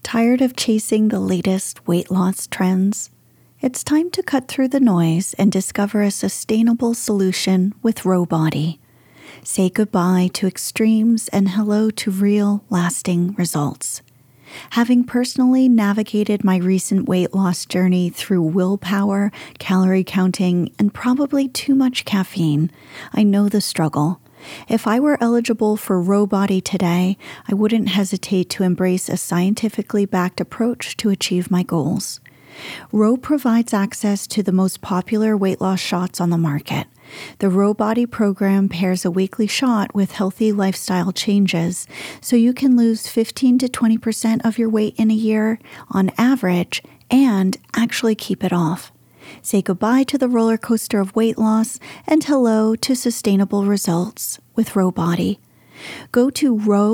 Tired of chasing the latest weight loss trends? It's time to cut through the noise and discover a sustainable solution with Rowbody. Say goodbye to extremes and hello to real, lasting results. Having personally navigated my recent weight loss journey through willpower, calorie counting, and probably too much caffeine, I know the struggle. If I were eligible for Rowbody today, I wouldn't hesitate to embrace a scientifically backed approach to achieve my goals. Row provides access to the most popular weight loss shots on the market. The Rowbody program pairs a weekly shot with healthy lifestyle changes, so you can lose 15 to 20% of your weight in a year on average and actually keep it off. Say goodbye to the roller coaster of weight loss and hello to sustainable results with Rowbody. Go to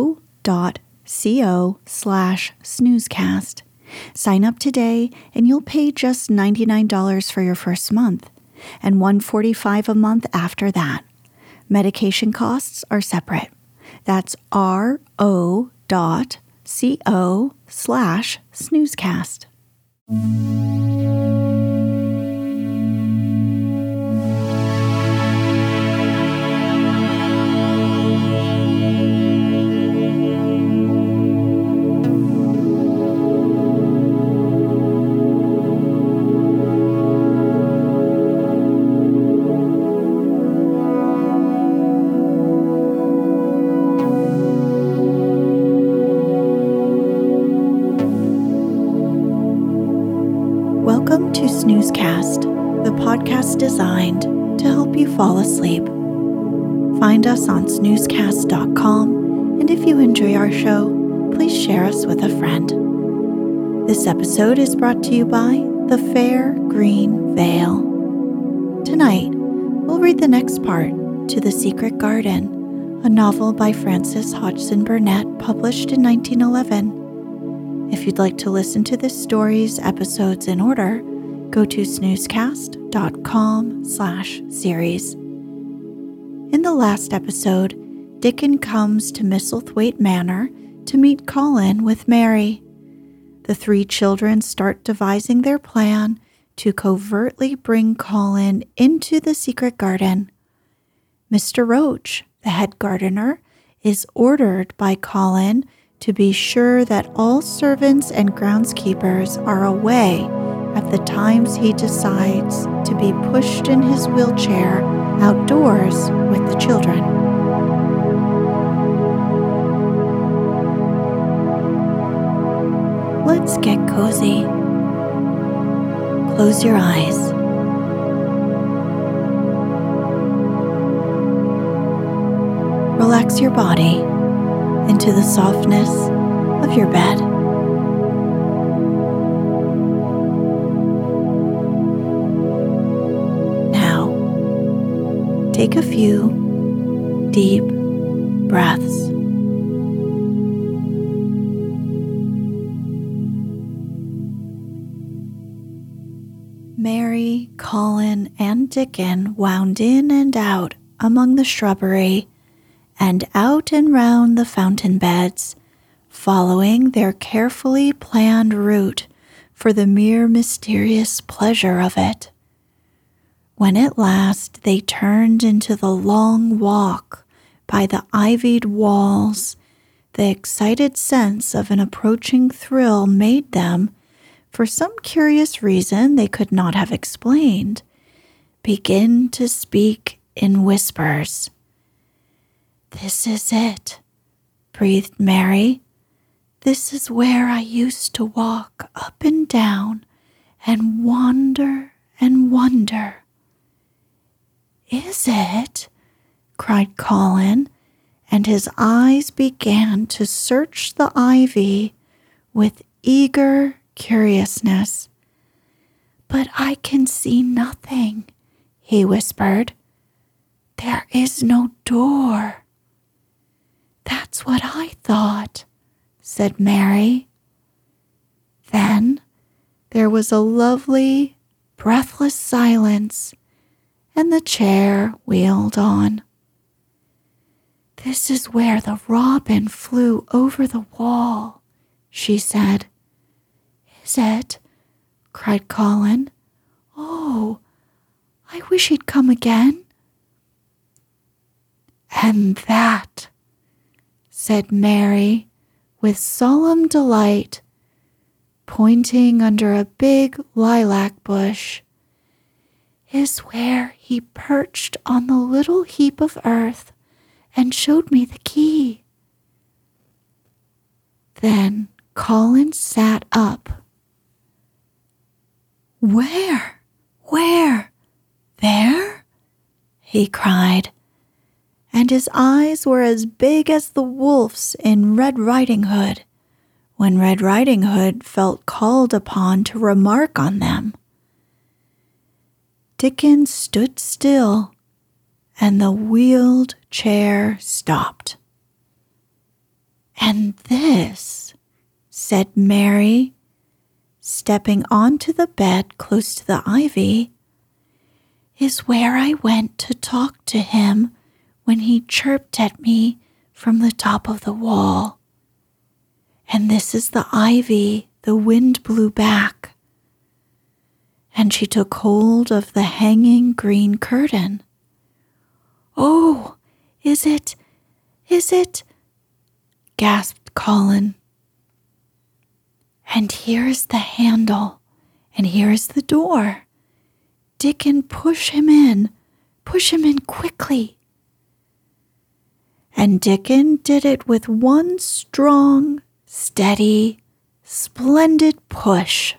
row.co/snoozecast. Sign up today and you'll pay just $99 for your first month and $145 a month after that. Medication costs are separate. That's ro.co/snoozecast. Welcome to Snoozecast, the podcast designed to help you fall asleep. Find us on snoozecast.com, and if you enjoy our show, please share us with a friend. This episode is brought to you by The Fair Green Veil. Tonight, we'll read the next part to The Secret Garden, a novel by Frances Hodgson Burnett published in 1911. If you'd like to listen to this story's episodes in order, go to snoozecast.com/series. In the last episode, Dickon comes to Misselthwaite Manor to meet Colin with Mary. The three children start devising their plan to covertly bring Colin into the secret garden. Mr. Roach, the head gardener, is ordered by Colin to be sure that all servants and groundskeepers are away at the times he decides to be pushed in his wheelchair outdoors with the children. Let's get cozy. Close your eyes. Relax your body into the softness of your bed. Now, take a few deep breaths. Mary, Colin, and Dickon wound in and out among the shrubbery and out and round the fountain beds, following their carefully planned route for the mere mysterious pleasure of it. When at last they turned into the long walk by the ivied walls, the excited sense of an approaching thrill made them, for some curious reason they could not have explained, begin to speak in whispers. "This is it," breathed Mary. "This is where I used to walk up and down and wander and wonder." "Is it?" cried Colin, and his eyes began to search the ivy with eager curiousness. "But I can see nothing," he whispered. "There is no door." "That's what I thought," said Mary. Then there was a lovely, breathless silence, and the chair wheeled on. "This is where the robin flew over the wall," she said. is it?" cried Colin. "Oh, I wish he'd come again." "And that," said Mary with solemn delight, pointing under a big lilac bush, "is where he perched on the little heap of earth and showed me the key." Then Colin sat up. "Where? Where? There?" he cried, and his eyes were as big as the wolf's in Red Riding Hood, when Red Riding Hood felt called upon to remark on them. Dickon stood still, and the wheeled chair stopped. "And this," said Mary, stepping onto the bed close to the ivy, "is where I went to talk to him when he chirped at me from the top of the wall. And this is the ivy the wind blew back." And she took hold of the hanging green curtain. "Oh, is it, gasped Colin. "And here is the handle, and here is the door. Dickon, push him in quickly." And Dickon did it with one strong, steady, splendid push.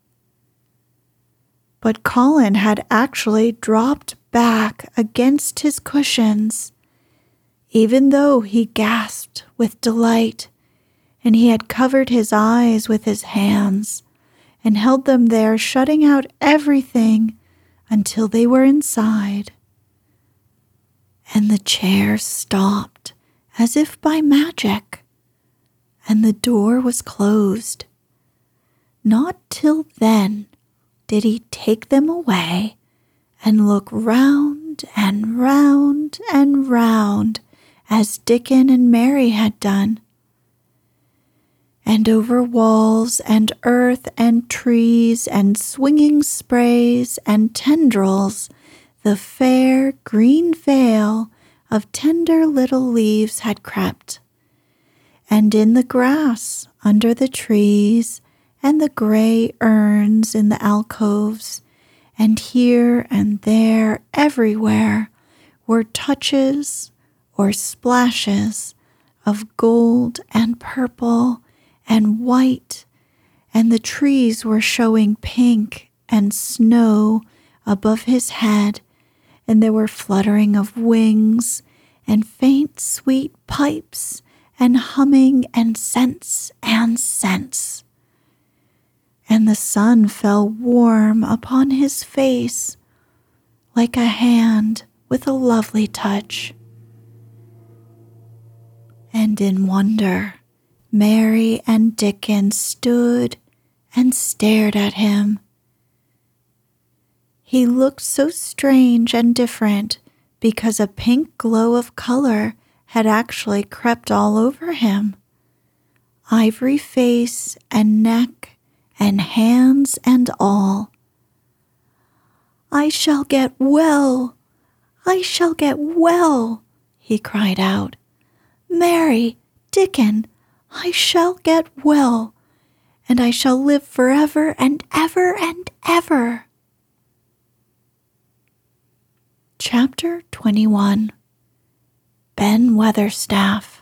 But Colin had actually dropped back against his cushions, even though he gasped with delight, and he had covered his eyes with his hands and held them there, shutting out everything until they were inside. And the chair stopped as if by magic, and the door was closed. Not till then did he take them away and look round and round and round as Dickon and Mary had done. And over walls and earth and trees and swinging sprays and tendrils, the fair green veil of tender little leaves had crept. And in the grass under the trees, and the gray urns in the alcoves, and here and there everywhere were touches or splashes of gold and purple and white, and the trees were showing pink and snow above his head, and there were fluttering of wings and faint sweet pipes and humming and scents and scents. And the sun fell warm upon his face like a hand with a lovely touch. And in wonder, Mary and Dickon stood and stared at him. He looked so strange and different because a pink glow of color had actually crept all over him. Ivory face and neck and hands and all. "I shall get well, I shall get well," he cried out. "Mary, Dickon, I shall get well, and I shall live forever and ever and ever." Chapter 21. Ben Weatherstaff.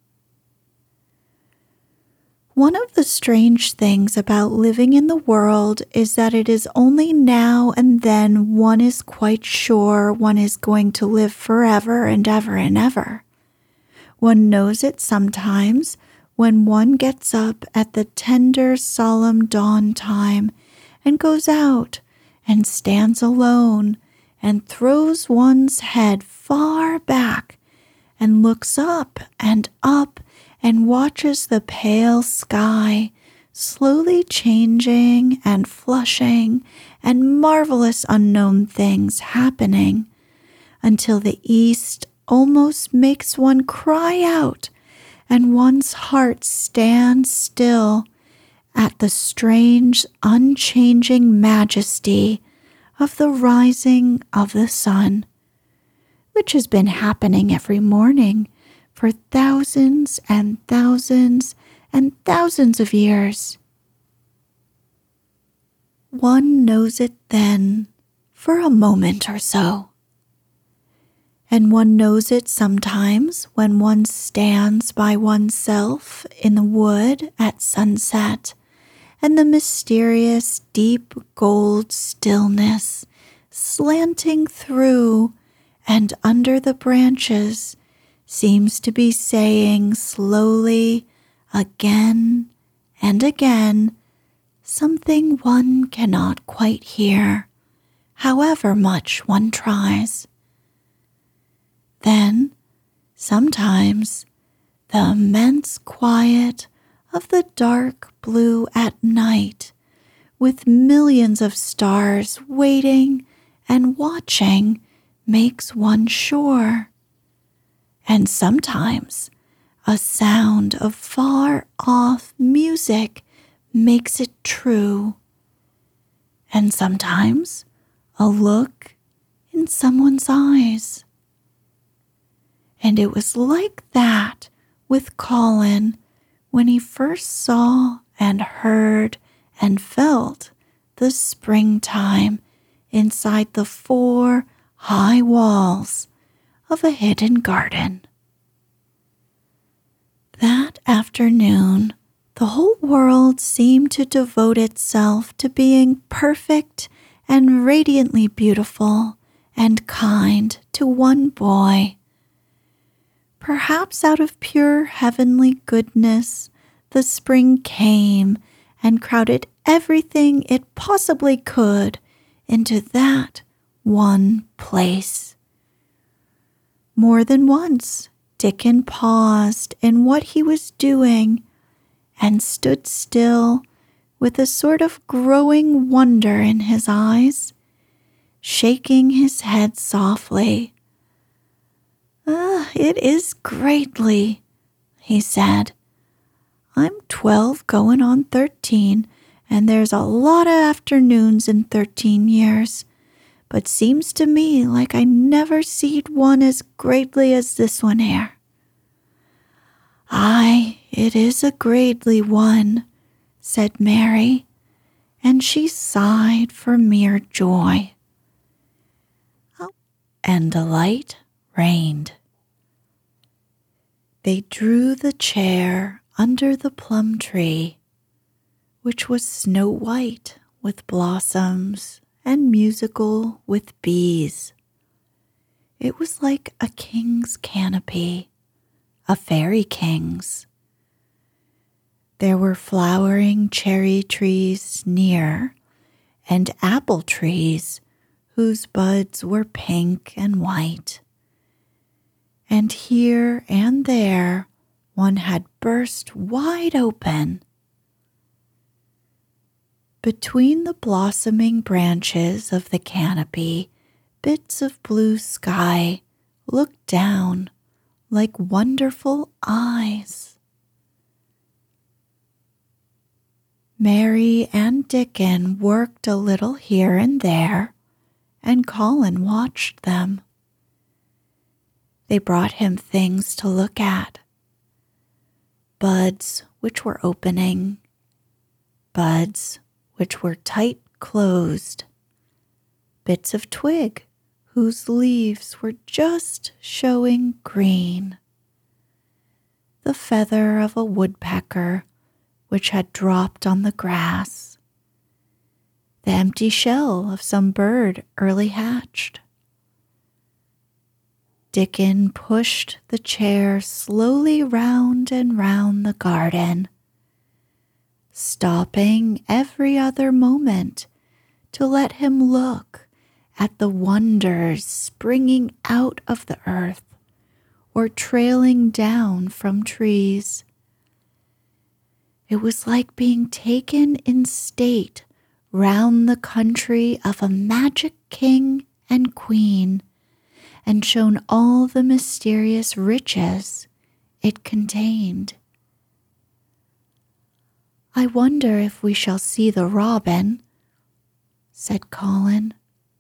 One of the strange things about living in the world is that it is only now and then one is quite sure one is going to live forever and ever and ever. One knows it sometimes when one gets up at the tender, solemn dawn time and goes out and stands alone and throws one's head far back and looks up and watches the pale sky slowly changing and flushing and marvelous unknown things happening until the east almost makes one cry out and one's heart stands still at the strange, unchanging majesty of the rising of the sun, which has been happening every morning for thousands and thousands and thousands of years. One knows it then for a moment or so. And one knows it sometimes when one stands by oneself in the wood at sunset, and the mysterious deep gold stillness slanting through and under the branches seems to be saying slowly, again and again, something one cannot quite hear, however much one tries. Then, sometimes, the immense quiet of the dark blue at night, with millions of stars waiting and watching, makes one sure. And sometimes, a sound of far-off music makes it true. And sometimes, a look in someone's eyes. And it was like that with Colin when he first saw and heard and felt the springtime inside the 4 high walls of a hidden garden. That afternoon, the whole world seemed to devote itself to being perfect and radiantly beautiful and kind to one boy. Perhaps out of pure heavenly goodness, the spring came and crowded everything it possibly could into that one place. More than once, Dickon paused in what he was doing and stood still with a sort of growing wonder in his eyes, shaking his head softly. It is greatly," he said. "I'm 12 going on 13, and there's a lot of afternoons in 13 years, but seems to me like I never seed one as greatly as this one here." "Aye, it is a greatly one," said Mary, and she sighed for mere joy. And a light reigned. They drew the chair under the plum tree, which was snow white with blossoms and musical with bees. It was like a king's canopy, a fairy king's. There were flowering cherry trees near, and apple trees whose buds were pink and white. And here and there one had burst wide open. Between the blossoming branches of the canopy, bits of blue sky looked down like wonderful eyes. Mary and Dickon worked a little here and there, and Colin watched them. They brought him things to look at. Buds which were opening, buds which were tight closed, bits of twig whose leaves were just showing green, the feather of a woodpecker which had dropped on the grass, the empty shell of some bird early hatched. Dickon pushed the chair slowly round and round the garden, stopping every other moment to let him look at the wonders springing out of the earth or trailing down from trees. It was like being taken in state round the country of a magic king and queen, and shown all the mysterious riches it contained. I wonder if we shall see the robin, said Colin.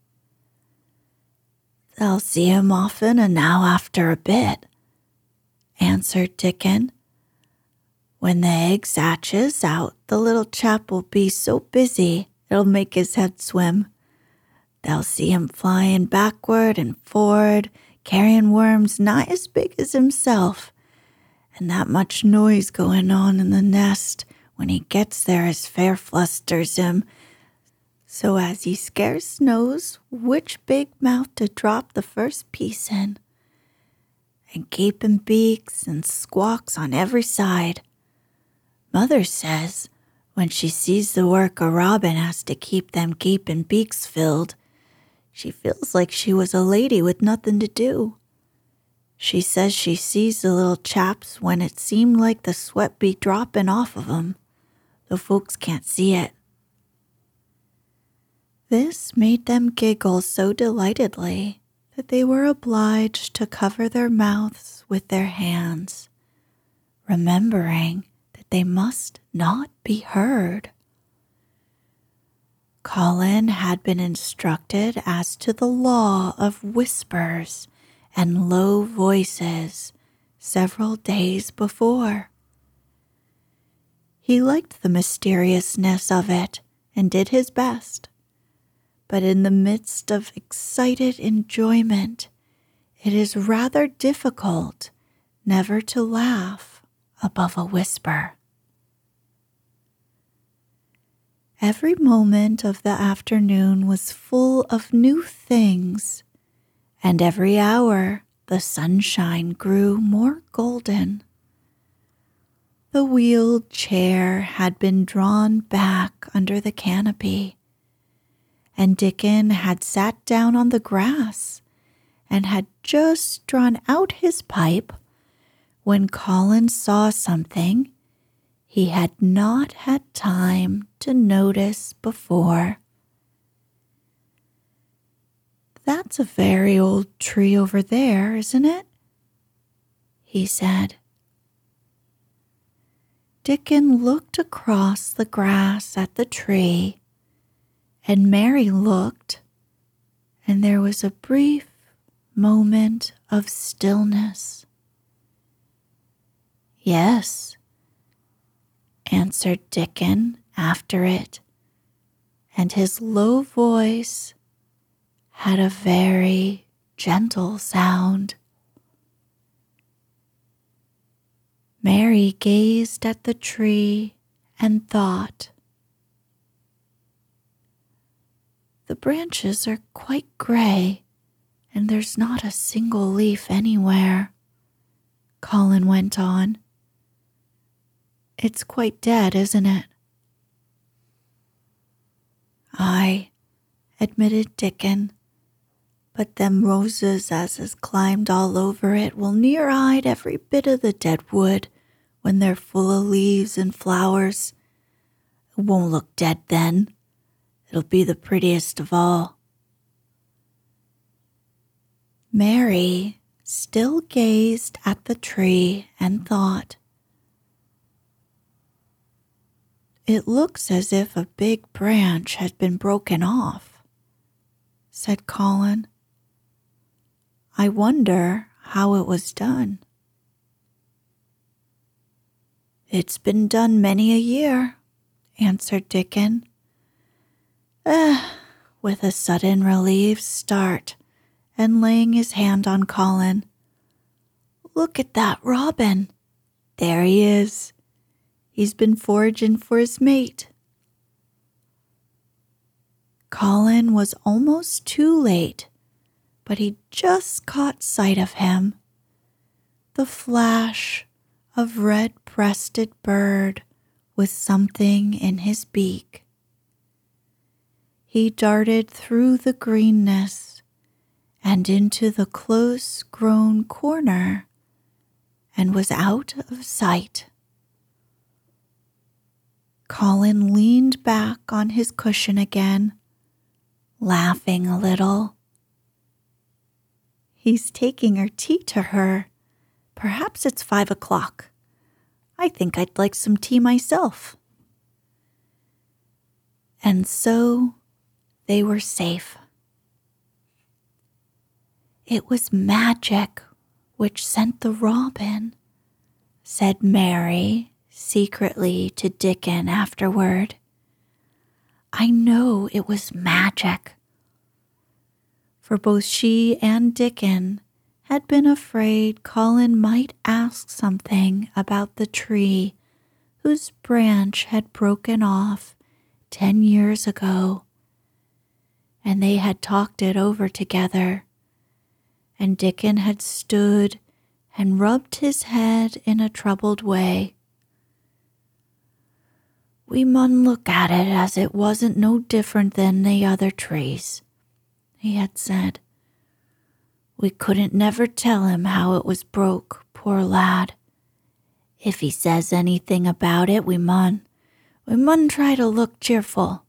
They'll see him often and now after a bit, answered Dickon. When the egg hatches out, the little chap will be so busy it'll make his head swim. They'll see him flying backward and forward, carrying worms nigh as big as himself, and that much noise going on in the nest when he gets there as fair flusters him, so as he scarce knows which big mouth to drop the first piece in, and gaping beaks and squawks on every side. Mother says when she sees the work a robin has to keep them gaping beaks filled, she feels like she was a lady with nothing to do. She says she sees the little chaps when it seemed like the sweat be dropping off of 'em, though folks can't see it. This made them giggle so delightedly that they were obliged to cover their mouths with their hands, remembering that they must not be heard. Colin had been instructed as to the law of whispers and low voices several days before. He liked the mysteriousness of it and did his best, but in the midst of excited enjoyment, it is rather difficult never to laugh above a whisper. Every moment of the afternoon was full of new things, and every hour the sunshine grew more golden. The wheeled chair had been drawn back under the canopy, and Dickon had sat down on the grass and had just drawn out his pipe when Colin saw something he had not had time to notice before. That's a very old tree over there, isn't it? He said. Dickon looked across the grass at the tree, and Mary looked, and there was a brief moment of stillness. Yes, answered Dickon after it, and his low voice had a very gentle sound. Mary gazed at the tree and thought, the branches are quite gray, and there's not a single leaf anywhere. Colin went on. It's quite dead, isn't it? Aye, admitted Dickon, but them roses as has climbed all over it will near hide every bit of the dead wood when they're full of leaves and flowers. It won't look dead then. It'll be the prettiest of all. Mary still gazed at the tree and thought, it looks as if a big branch had been broken off, said Colin. I wonder how it was done. It's been done many a year, answered Dickon, with a sudden relieved start and laying his hand on Colin. Look at that robin. There he is. He's been foraging for his mate. Colin was almost too late, but he just caught sight of him. The flash of red-breasted bird with something in his beak. He darted through the greenness and into the close-grown corner and was out of sight. Colin leaned back on his cushion again, laughing a little. He's taking her tea to her. Perhaps it's 5 o'clock. I think I'd like some tea myself. And so they were safe. It was magic which sent the robin, said Mary secretly to Dickon afterward. I know it was magic. For both she and Dickon had been afraid Colin might ask something about the tree whose branch had broken off 10 years ago, and they had talked it over together, and Dickon had stood and rubbed his head in a troubled way. We mun look at it as it wasn't no different than the other trees, he had said. We couldn't never tell him how it was broke, poor lad. If he says anything about it, we mun try to look cheerful.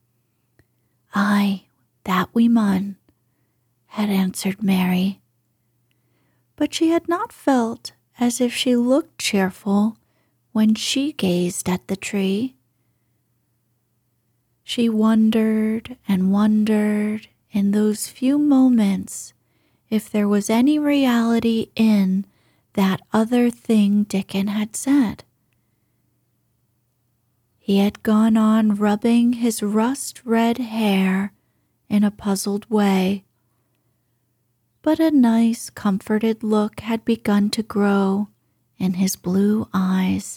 Aye, that we mun, had answered Mary. But she had not felt as if she looked cheerful when she gazed at the tree. She wondered and wondered in those few moments if there was any reality in that other thing Dickon had said. He had gone on rubbing his rust-red hair in a puzzled way, but a nice, comforted look had begun to grow in his blue eyes.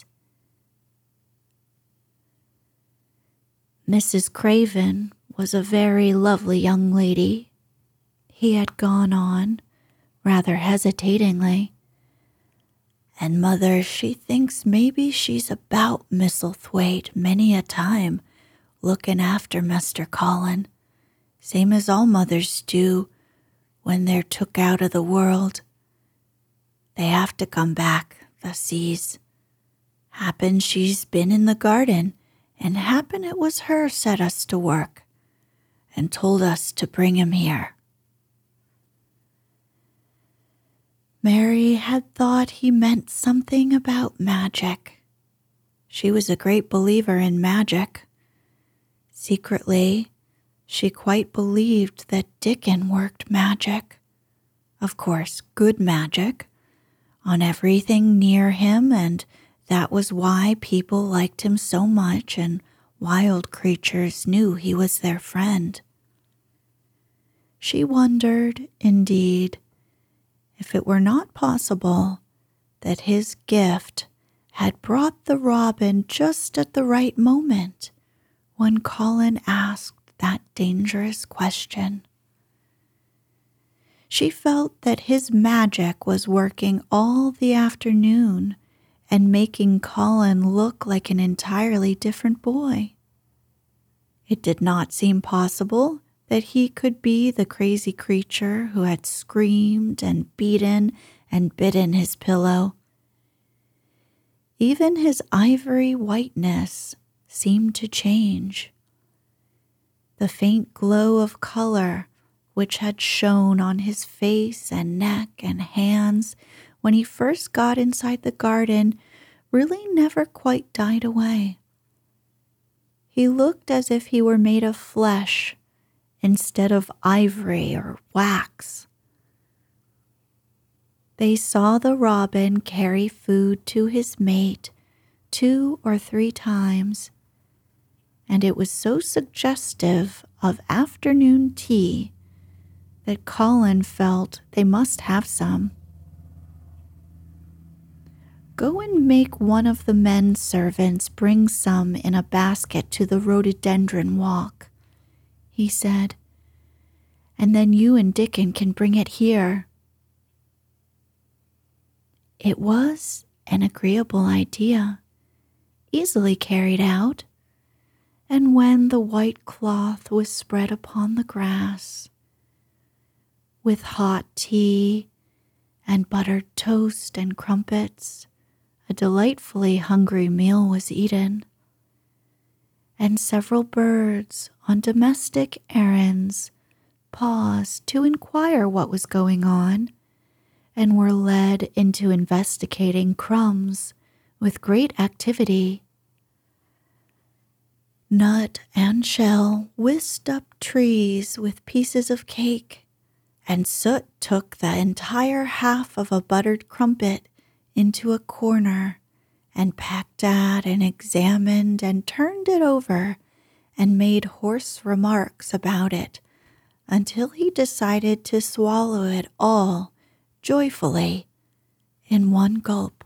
Mrs. Craven was a very lovely young lady, he had gone on, rather hesitatingly. And Mother, she thinks maybe she's about Misselthwaite many a time, looking after Mr. Colin, same as all mothers do when they're took out of the world. They have to come back, the seas. Happen she's been in the garden, and happen it was her set us to work, and told us to bring him here. Mary had thought he meant something about magic. She was a great believer in magic. Secretly, she quite believed that Dickon worked magic. Of course, good magic, on everything near him, and that was why people liked him so much and wild creatures knew he was their friend. She wondered, indeed, if it were not possible that his gift had brought the robin just at the right moment when Colin asked that dangerous question. She felt that his magic was working all the afternoon and making Colin look like an entirely different boy. It did not seem possible that he could be the crazy creature who had screamed and beaten and bitten his pillow. Even his ivory whiteness seemed to change. The faint glow of color which had shone on his face and neck and hands when he first got inside the garden really never quite died away. He looked as if he were made of flesh instead of ivory or wax. They saw the robin carry food to his mate 2 or 3 times, and it was so suggestive of afternoon tea that Colin felt they must have some. Go and make one of the men servants bring some in a basket to the rhododendron walk, he said, and then you and Dickon can bring it here. It was an agreeable idea, easily carried out, and when the white cloth was spread upon the grass, with hot tea and buttered toast and crumpets, a delightfully hungry meal was eaten, and several birds on domestic errands paused to inquire what was going on and were led into investigating crumbs with great activity. Nut and Shell whisked up trees with pieces of cake, and Soot took the entire half of a buttered crumpet into a corner and pecked at and examined and turned it over and made hoarse remarks about it until he decided to swallow it all joyfully in one gulp.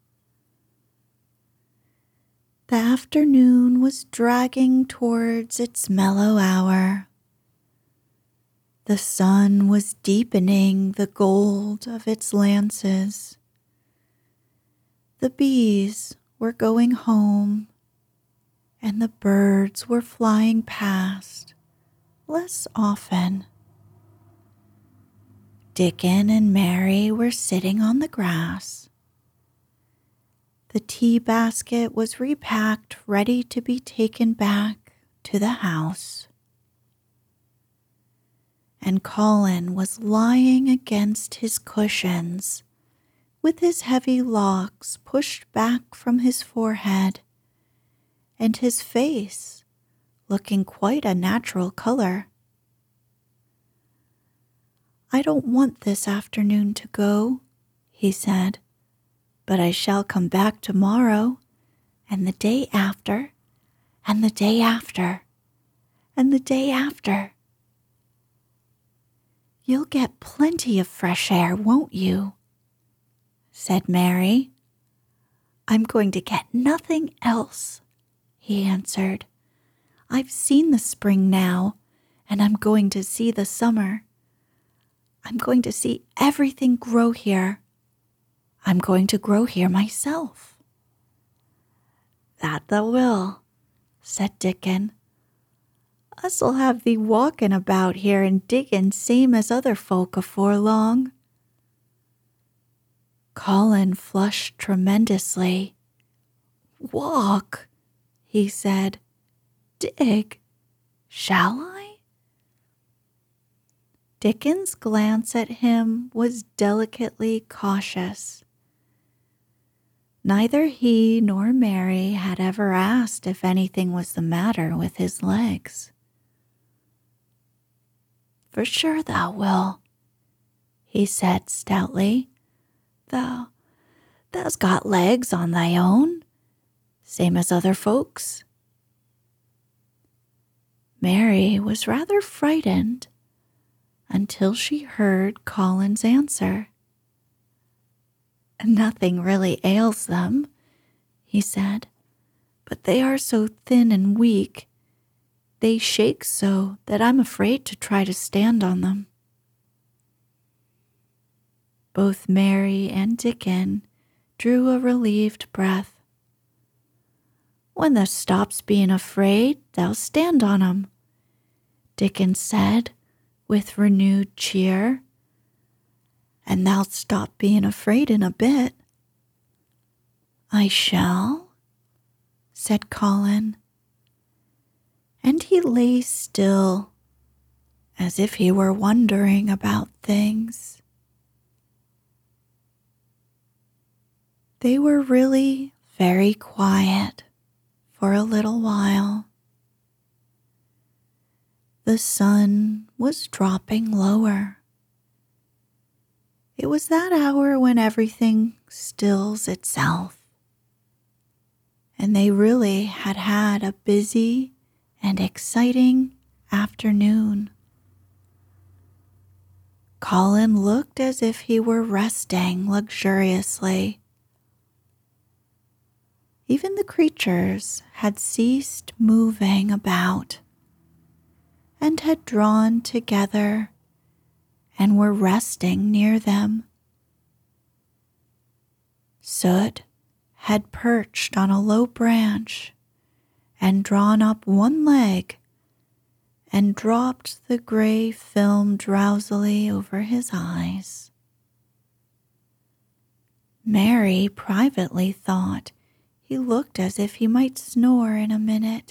The afternoon was dragging towards its mellow hour. The sun was deepening the gold of its lances. The bees were going home, and the birds were flying past less often. Dickon and Mary were sitting on the grass. The tea basket was repacked, ready to be taken back to the house. And Colin was lying against his cushions, with his heavy locks pushed back from his forehead, and his face looking quite a natural color. "I don't want this afternoon to go," he said, "but I shall come back tomorrow, and the day after, and the day after, and the day after." "You'll get plenty of fresh air, won't you?" said Mary. "I'm going to get nothing else," he answered. "I've seen the spring now, and I'm going to see the summer. I'm going to see everything grow here. I'm going to grow here myself." "That thou will," said Dickon. "Us'll have thee walking about here and digging same as other folk afore long." Colin flushed tremendously. "Walk," he said. "Dig, shall I?" Dickon's glance at him was delicately cautious. Neither he nor Mary had ever asked if anything was the matter with his legs. "For sure thou will," he said stoutly. Thou's got legs on thy own, same as other folks." Mary was rather frightened until she heard Colin's answer. "Nothing really ails them," he said, "but they are so thin and weak. They shake so that I'm afraid to try to stand on them." Both Mary and Dickon drew a relieved breath. "When thou stops being afraid, thou'll stand on 'em," Dickon said with renewed cheer. "And thou'lt stop being afraid in a bit." "I shall," said Colin. And he lay still, as if he were wondering about things. They were really very quiet for a little while. The sun was dropping lower. It was that hour when everything stills itself, and they really had had a busy and exciting afternoon. Colin looked as if he were resting luxuriously. Even the creatures had ceased moving about and had drawn together and were resting near them. Soot had perched on a low branch and drawn up one leg and dropped the gray film drowsily over his eyes. Mary privately thought he looked as if he might snore in a minute.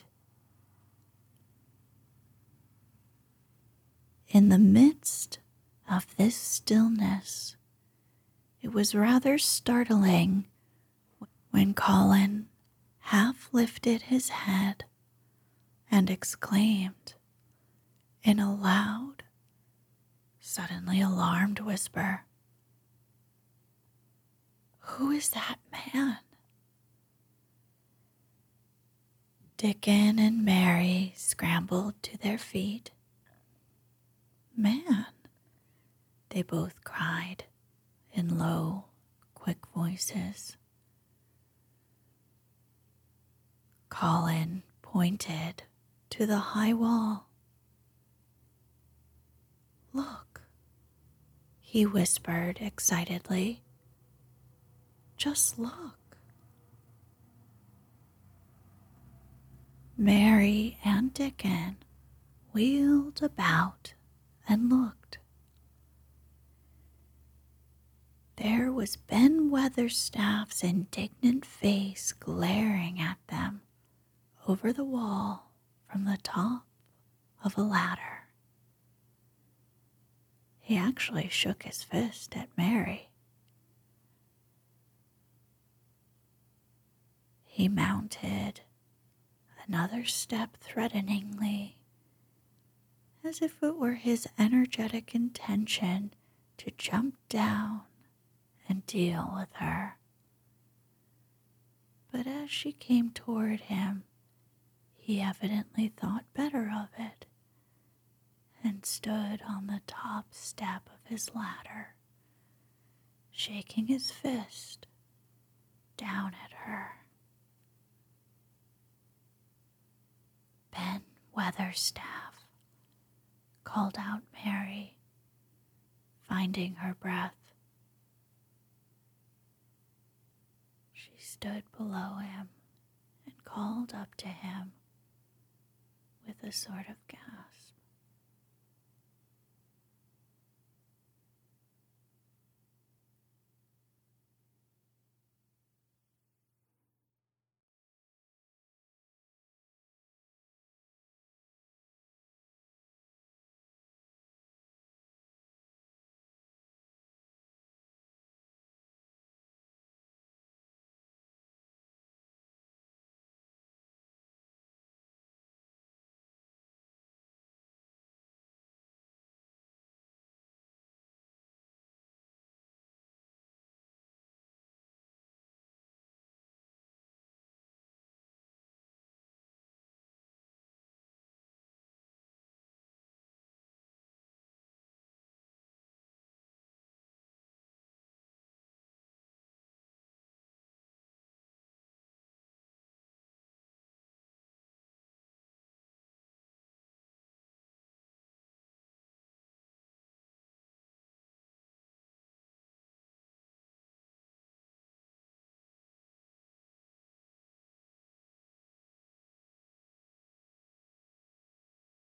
In the midst of this stillness, it was rather startling when Colin half lifted his head and exclaimed in a loud, suddenly alarmed whisper, "Who is that man?" Dickon and Mary scrambled to their feet. "Man," they both cried in low, quick voices. Colin pointed to the high wall. "Look," he whispered excitedly. "Just look." Mary and Dickon wheeled about and looked. There was Ben Weatherstaff's indignant face glaring at them over the wall from the top of a ladder. He actually shook his fist at Mary. He mounted another step threateningly, as if it were his energetic intention to jump down and deal with her. But as she came toward him, he evidently thought better of it and stood on the top step of his ladder, shaking his fist down at her. "Ben Weatherstaff," called out Mary, finding her breath. She stood below him and called up to him with a sort of gasp.